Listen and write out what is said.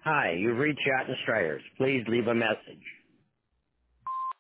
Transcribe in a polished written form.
Hi, you've reached Yacht and Strayers. Please leave a message.